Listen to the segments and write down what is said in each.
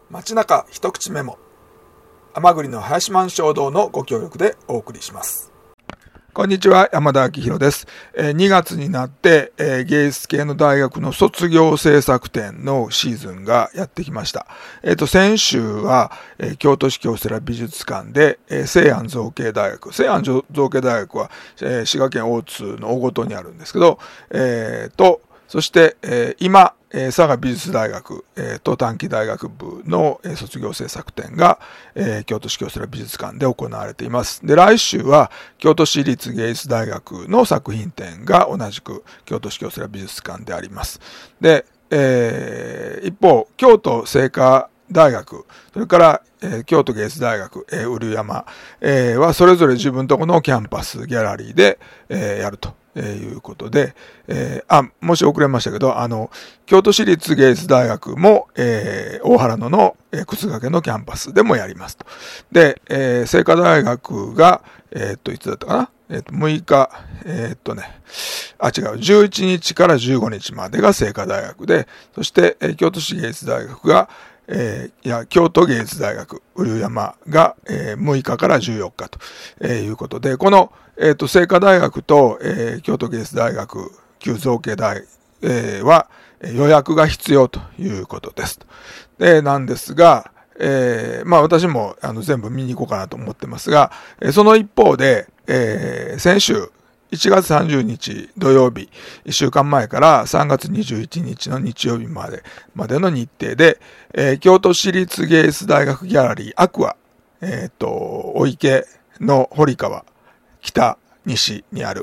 街中一口メモ、甘栗の林満衝動のご協力でお送りします。こんにちは、山田明宏です。2月になって、芸術系の大学の卒業制作展のシーズンがやってきました。先週は、京都市京セラ美術館で、西安造形大学。西安造形大学は、滋賀県大津の大ごにあるんですけど、そして、今、佐賀美術大学、と短期大学部の、卒業制作展が、京都市京セラ美術館で行われています。で、来週は京都市立芸術大学の作品展が同じく京都市京セラ美術館であります。で、一方、京都精華大学、それから、京都芸術大学、瓜山、はそれぞれ自分とこのキャンパスギャラリーで、やると。いうことで、もし遅れましたけど、京都市立芸術大学も、大原野の、靴掛のキャンパスでもやりますと。で、精華大学が、いつだったかな6日、11日から15日までが精華大学で、そして、京都市芸術大学が、京都芸術大学、瓜山が、6日から14日と、いうことで、この、精華大学と、京都芸術大学、旧造形大、は予約が必要ということです。なんですが、私も全部見に行こうかなと思ってますが、その一方で、先週、1月30日土曜日、1週間前から3月21日の日曜日までの日程で、京都市立芸術大学ギャラリーアクア、お池の堀川、北、西にある、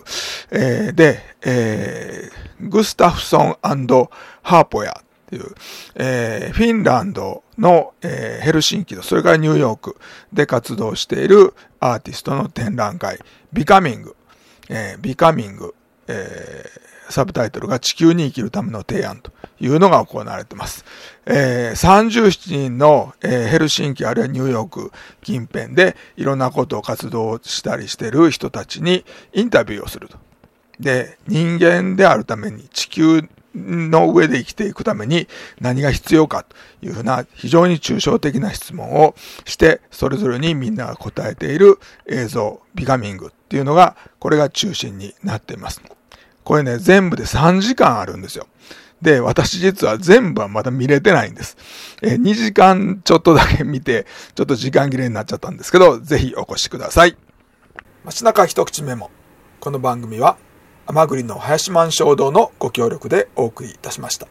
グスタフソン&ハーポヤっていう、フィンランドの、ヘルシンキとそれからニューヨークで活動しているアーティストの展覧会、ビカミング、サブタイトルが地球に生きるための提案というのが行われています。37人の、ヘルシンキあるいはニューヨーク近辺でいろんなことを活動したりしている人たちにインタビューをすると。で、人間であるために地球の上で生きていくために何が必要かというふうな非常に抽象的な質問をしてそれぞれにみんなが答えている映像、ビカミングっていうのがこれが中心になっています。これね、全部で3時間あるんですよ。で、私実は全部はまだ見れてないんです。2時間ちょっとだけ見て、ちょっと時間切れになっちゃったんですけど、ぜひお越しください。街中一口メモ。この番組は、甘栗の林満衝動のご協力でお送りいたしました。